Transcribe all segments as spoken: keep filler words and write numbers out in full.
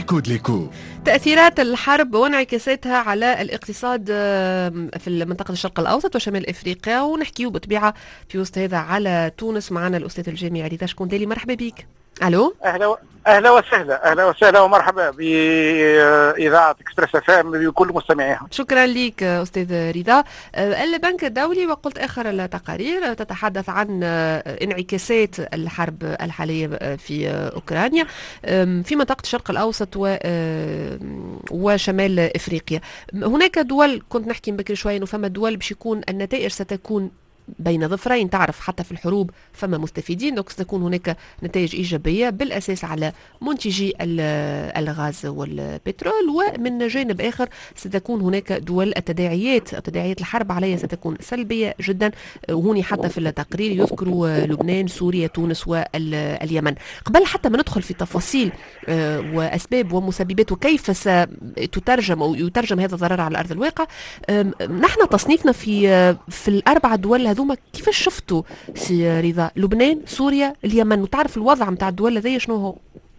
كود ليكو. تأثيرات الحرب وانعكاساتها على الاقتصاد في منطقة الشرق الأوسط وشمال إفريقيا، ونحكيو بطبيعة في وسط هذا على تونس. معنا الأستاذ الجامعي رضا شكوندالي، مرحبا بك. ألو، اهلا و... اهلا وسهلا اهلا وسهلا ومرحبا باذاعه اكسبريس اف ام بكل مستمعيها. شكرا لك استاذ رضا. البنك الدولي وقلت اخر التقارير تتحدث عن انعكاسات الحرب الحاليه في اوكرانيا في منطقه الشرق الاوسط و... وشمال افريقيا. هناك دول، كنت نحكي بكري شويه انه فما دول باش يكون النتائج ستكون بين ظفرين، تعرف حتى في الحروب فما مستفيدين، دونك ستكون هناك نتائج إيجابية بالأساس على منتجي الغاز والبترول، ومن جانب آخر ستكون هناك دول التداعيات تداعيات الحرب عليها ستكون سلبية جدا، وهوني حتى في التقرير يذكروا لبنان، سوريا، تونس واليمن. قبل حتى ما ندخل في تفاصيل وأسباب ومسببات وكيف ستترجم أو يترجم هذا الضرر على أرض الواقع، نحن تصنيفنا في في الأربعة دول هذوما كيفاش شفتوا سي رضا؟ لبنان، سوريا، اليمن، وتعرف الوضع نتاع الدول هذيا شنو هو؟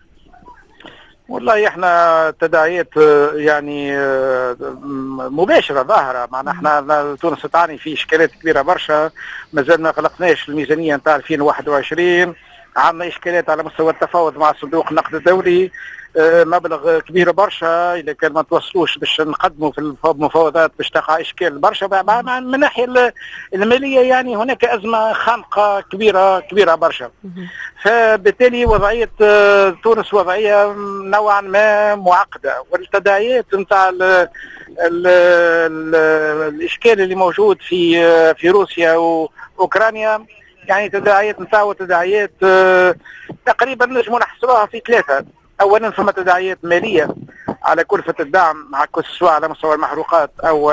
والله احنا تداعيات يعني مباشره ظاهره، معنا احنا تونس تعاني في اشكالات كبيره برشا، مازال ما غلقناش الميزانيه نتاع ألفين وواحد وعشرين، عندنا اشكالات على مستوى التفاوض مع صندوق النقد الدولي، مبلغ كبير برشا اذا كان ما توصلوش باش نقدموا في المفاوضات باش تقع اشكال برشا من الناحيه الماليه، يعني هناك ازمه خانقه كبيره كبيره برشا. فبالتالي وضعيه تونس وضعيه نوعا ما معقده، والتداعيات نتاع الاشكال اللي موجود في في روسيا واوكرانيا يعني تداعيات نتاعو تداعيات تقريبا نجموا نحصروها في ثلاثه. اولا فما تداعيات ماليه على كلفه الدعم، مع سواء على مستوى المحروقات او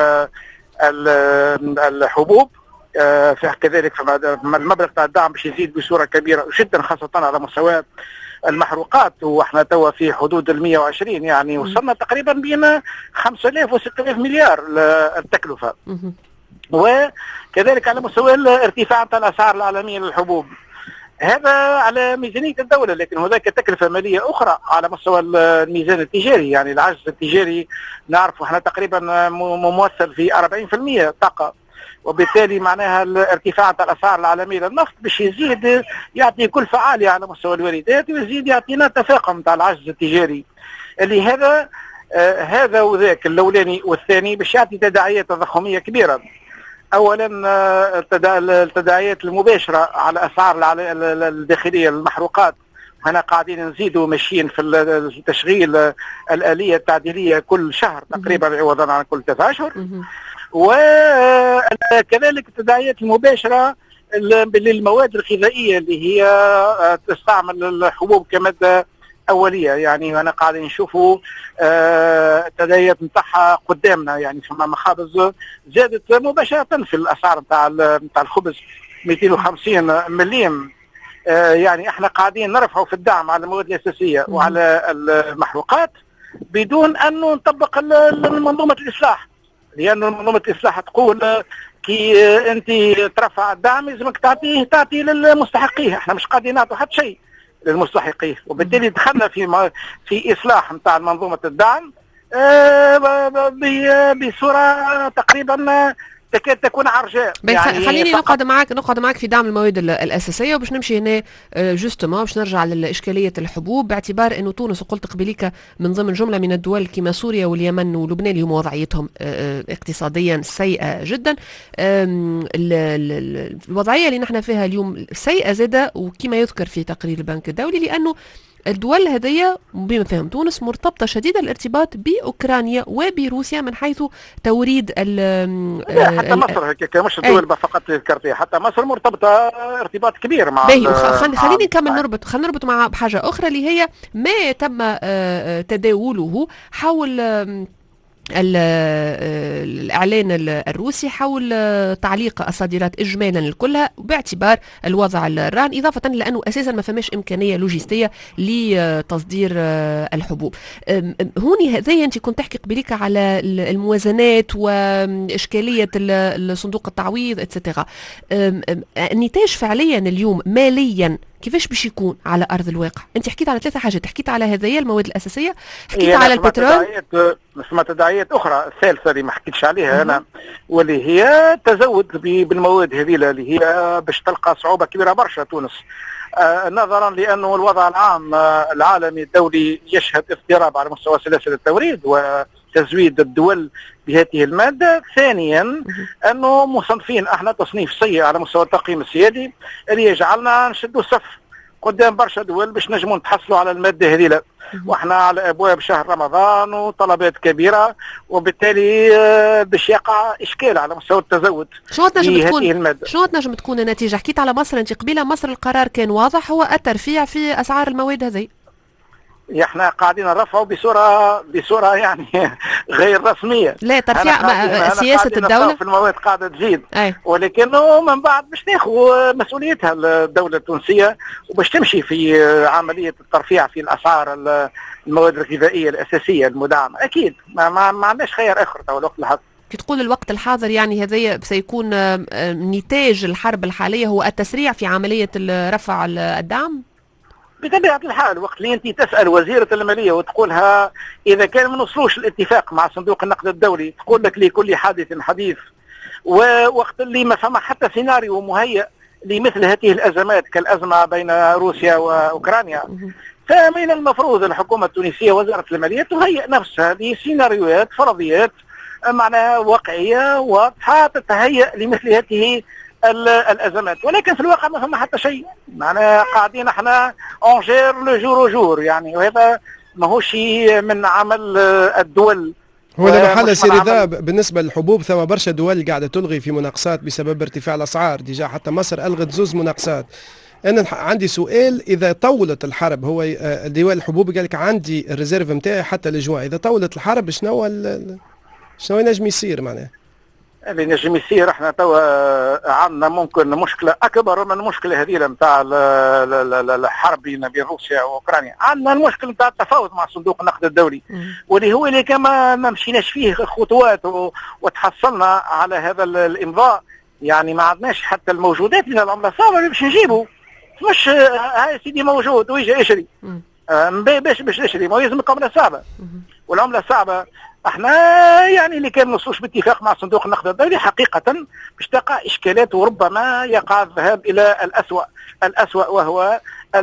الحبوب، كذلك فما المبلغ تاع الدعم باش يزيد بصوره كبيره جدا خاصه على مستوى المحروقات، واحنا توا في حدود ال مئة وعشرين، يعني وصلنا تقريبا بين خمسة آلاف وستة آلاف مليار التكلفه. وكذلك على مستوى الارتفاع تاع الاسعار العالميه للحبوب، هذا على ميزانية الدولة، لكن هناك تكلفة مالية أخرى على مستوى الميزان التجاري، يعني العجز التجاري نعرف احنا تقريبا ممثل في أربعين بالمئة طاقة، وبالتالي معناها الارتفاع تاع الأسعار العالمية للنفط باش يزيد يعطي كلفة عالية على مستوى الواردات، ويزيد يعطينا تفاقم تاع العجز التجاري اللي هذا آه هذا وذاك الأولاني والثاني باش يعطي تداعيات تضخمية كبيرة. اولا التداعيات المباشره على اسعار الداخليه للمحروقات، هنا قاعدين نزيدوا ماشيين في التشغيل الاليه التعديليه كل شهر تقريبا عوضا عن كل ثلاثة اشهر. وكذلك التداعيات المباشره للمواد الغذائيه اللي هي تستعمل الحبوب كماده أولية، يعني أنا قاعدين نشوفوا التداعيات نتاعها قدامنا، يعني فما مخابز زادت مباشرة في الأسعار نتاع نتاع الخبز مئتين وخمسين مليم، يعني احنا قاعدين نرفعوا في الدعم على المواد الأساسية وعلى المحروقات بدون أن نطبق منظومة الإصلاح، لأن منظومة الإصلاح تقول كي أنت ترفع الدعم لازمك تعطيه تعطي للمستحقين، احنا مش قاعدين نعطوا حتى شيء للمستحقين، وبالتالي دخلنا في في اصلاح نتاع منظومه الدعم بصوره تقريبا تكاد تكون عرجاء. يعني خليني نقعد معك نقعد معك في دعم المواد الاساسيه، وباش نمشي هنا جوستومون باش نرجع لاشكاليه الحبوب، باعتبار انه تونس وقلت قبليك من ضمن جمله من الدول كما سوريا واليمن ولبنان اللي هم وضعيتهم اقتصاديا سيئه جدا. الوضعيه اللي نحن فيها اليوم سيئه زاده، وكما يذكر في تقرير البنك الدولي لانه الدول هذية بما فهم تونس مرتبطة شديد الارتباط بأوكرانيا وبروسيا من حيث توريد ال حتى مصر هيك مش الدول فقط الكارتية، حتى مصر مرتبطة ارتباط كبير مع خلينا خليني نكمل نربط خلينا نربط مع بحاجة أخرى اللي هي ما تم تداوله حول الإعلان الروسي حول تعليق الصادرات إجمالا كلها باعتبار الوضع الراهن، إضافة إلى أنه أساسا ما فماش إمكانية لوجستية لتصدير الحبوب. هوني هذي أنت كنت تحكي قبليك على الموازنات وإشكالية صندوق التعويض إتسترا. النتاج فعليا اليوم ماليا كيفاش باش يكون على ارض الواقع؟ انت حكيت على ثلاثه حاجات، حكيت على هذه المواد الاساسيه، حكيت على البترول، ثم تداعيات اخرى الثالثه اللي ما حكيتش عليها انا، واللي هي تزود بالمواد هذه اللي هي باش تلقى صعوبه كبيره برشا تونس، آه نظرا لانه الوضع العام آه العالمي الدولي يشهد اضطراب على مستوى سلاسل التوريد وتزويد الدول بهذه الماده. ثانيا انه مصنفين احنا تصنيف سيء على مستوى التقييم السيادي اللي يجعلنا نشدوا السف قدام برشا دول باش نجموا نتحصلوا على الماده هذه، واحنا على ابواب شهر رمضان وطلبات كبيره، وبالتالي باش يقع اشكال على مستوى التزود. شنو تنجم تكون شنو تنجم تكون النتيجه؟ حكيت على مصر انت قبيله، مصر القرار كان واضح، هو الترفيع في اسعار المواد هذه. احنا قاعدين نرفعوا بصوره بصوره يعني غير رسميه. لا ترفيع سياسه الدوله في المواد قاعده تزيد، أي. ولكنه من بعد باش تاخذ مسؤوليتها الدوله التونسيه وباش تمشي في عمليه الترفيع في الاسعار المواد الغذائيه الاساسيه المدعمه. اكيد ما, ما, ما عندناش خيار اخر تو الوقت الحاضر. كي تقول الوقت الحاضر يعني هذا سيكون نتاج الحرب الحاليه هو التسريع في عمليه رفع الدعم؟ بطبيعة الحال وقت اللي انت تسأل وزيرة المالية وتقولها اذا كان ما نوصلوش الاتفاق مع صندوق النقد الدولي، تقول لك لكل حادث حديث، ووقت اللي ما فما حتى سيناريو مهيئ لمثل هذه الازمات كالازمة بين روسيا واوكرانيا، فمن المفروض الحكومة التونسية وزارة المالية تهيئ نفسها لسيناريوهات فرضيات معناها واقعية واضحة تتهيأ لمثل هذه الازمات. ولكن في الواقع ما فما حتى شيء، معناها قاعدين احنا اونجير لو جور جور يعني، وهذا ماهوش من عمل الدول. هو لمحل سي رضا بالنسبه للحبوب ثم برشا دول قاعده تلغي في مناقصات بسبب ارتفاع الاسعار، ديجا حتى مصر الغت زوز مناقصات. انا عندي سؤال، اذا طولت الحرب، هو دول الحبوب قال لك عندي الريزيرف نتاعي حتى لجوان، اذا طولت الحرب شنو شنو ينجم يصير معناها؟ اللي نجم يصير احنا توا عندنا ممكن مشكله اكبر من المشكله هذه نتاع الحرب بين روسيا واوكرانيا، عندنا المشكله نتاع التفاوض مع صندوق النقد الدولي، واللي هو اللي كما ما مشيناش فيه خطوات وتحصلنا على هذا الامضاء، يعني ما عندناش حتى الموجودات من العمله الصعبه اللي باش نجيبه، مش هاي سيدي موجود ويجي اشري باش باش اشري، ما لازم العمله الصعبه، والعمله الصعبه احنا يعني اللي كان نوصلوش باتفاق مع صندوق النقد الدولي حقيقة باش تقع اشكالات وربما يقع الذهاب الى الاسوأ الاسوأ وهو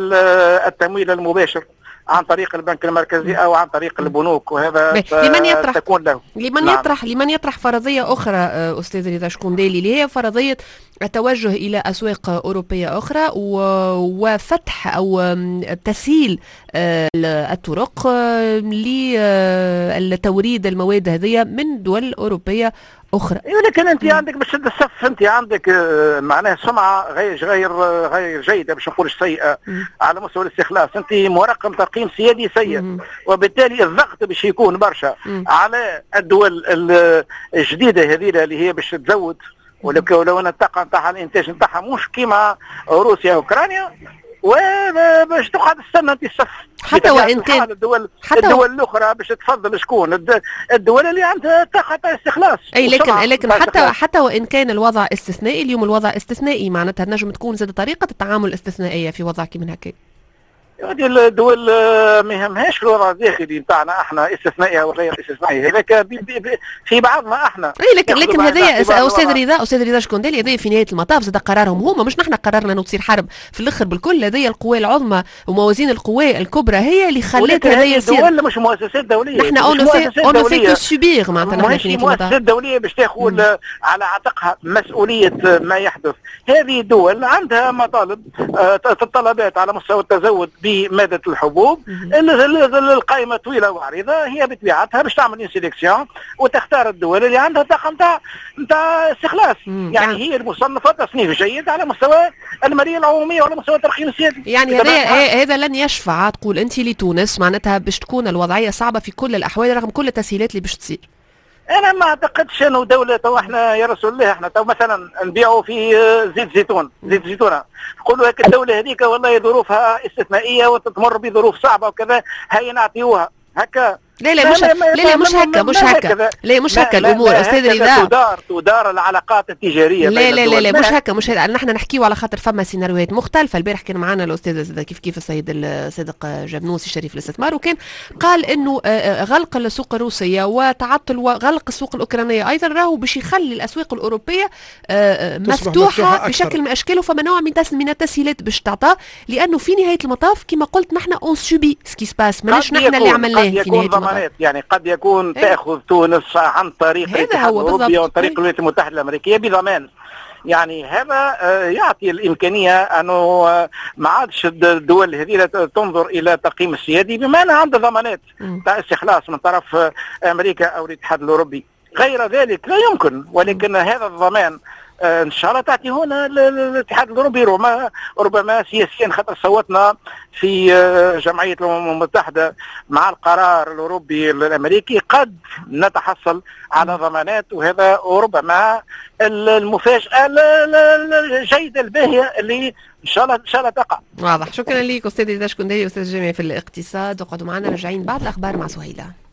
التمويل المباشر عن طريق البنك المركزي او عن طريق البنوك، وهذا لمن يطرح تكون له لمن نعم. يطرح لمن يطرح فرضيه اخرى استاذ رضا شكونديلي، اللي هي فرضيه التوجه الى اسواق اوروبيه اخرى وفتح او تسهيل الطرق لتوريد المواد هذه من دول اوروبيه اخرى. لكن انت عندك باش تشد السف، انت عندك معناها سمعه غير غير غير جيده باش نقولش سيئه على مستوى الاستخلاص، انت مرقم تقييم سيادي سيء، وبالتالي الضغط باش يكون برشا على الدول الجديده هذه اللي هي باش تزود، ولو لو ان الطاقه نتاعها الانتاج نتاعها مش كيما روسيا واوكرانيا، وباش تقعد تستنى انت الصف حتى وان كان الدول حتى الدول الاخرى باش تفضل شكون الدول اللي عندها طاقه تاع استخلاص. اي لكن لكن حتى حتى وان كان الوضع استثنائي، اليوم الوضع استثنائي، معناتها نجم تكون زاد طريقه التعامل الاستثنائيه في وضع كي من هكا. هذه الدول ما يهمهاش في الوضع الداخلي نتاعنا احنا استثنائي او غير استثنائي، هذاك في بعضنا احنا. اي لكن لكن هذايا استاذ رضا استاذ رضا شكونديلي هذايا في نهايه المطاف زاد قرارهم هما، مش نحن قررنا انه تصير حرب في الاخر بالكل، هذايا القوى العظمى وموازين القوى الكبرى هي اللي خلت هذايا يصير. الدول مش مؤسسات دوليه، نحن اون اون في كو سوبير معناتها نحن في مؤسسات دوليه باش تاخذ على عاتقها مسؤوليه ما يحدث. هذه الدول عندها مطالب الطلبات على مستوى التزود بمادة الحبوب، القائمة طويلة وعريضة، هي بطبيعتها باش تعمل سيليكسيون وتختار الدول اللي عندها طاقة نتاع نتاع استخلاص، يعني هي المصنفة تصنيف جيد على مستوى المالية العمومية وعلى مستوى الترخيص السيادي. يعني هذا هذا لن يشفع تقول انت لتونس معناتها باش تكون الوضعية صعبة في كل الأحوال رغم كل التسهيلات اللي باش تصير. انا ما اعتقدش انه دوله تو احنا يا رسول الله احنا تو مثلا نبيعوا في زيت زيتون زيت زيتونه نقولوا هيك الدوله هذيك والله ظروفها استثنائيه وتتمر بظروف صعبه وكذا هي نعطيوها هكا لا لا مش لا لا مش هكا مش هكا لا مش هكا الامور استاذ رضا. تدار تدار العلاقات التجاريه لا لا لا, لا مش هكا مش هكا. نحن نحكيو على خاطر فما سيناريوهات مختلفه. البارح كان معنا الاستاذ كيف كيف السيد صادق جبنوسي شريف الاستثمار، وكان قال انه غلق السوق الروسيه وتعطل وغلق السوق الاوكرانيه ايضا راهو باش يخلي الاسواق الاوروبيه مفتوحه بشكل من اشكاله، فما نوع من من التسهيلات باش تعطى، لانه في نهايه المطاف كما قلت نحن اون سوبي سكي سباس، ماناش نحن اللي عملناه في نهايه المطاف. يعني قد يكون ايه؟ تاخذ تونس عن طريق الاتحاد الاوروبي وعن طريق الولايات المتحده الامريكيه بضمان. يعني هذا يعطي الامكانيه انه ما عادش الدول هذه تنظر الى التقييم السيادي بما انها عندها ضمانات تاع استخلاص من طرف امريكا او الاتحاد الاوروبي. غير ذلك لا يمكن، ولكن هذا الضمان ان شاء الله تعطي هنا الاتحاد الاوروبي. ربما ربما سياسيا خاطر صوتنا في جمعيه الامم المتحده مع القرار الاوروبي الامريكي قد نتحصل على ضمانات، وهذا ربما المفاجاه الجيده الباهيه اللي ان شاء الله ان شاء الله تقع. واضح. شكرا لك استاذ رضا شكندري استاذ جامعي في الاقتصاد. وقعدوا معنا راجعين بعد الاخبار مع سهيله.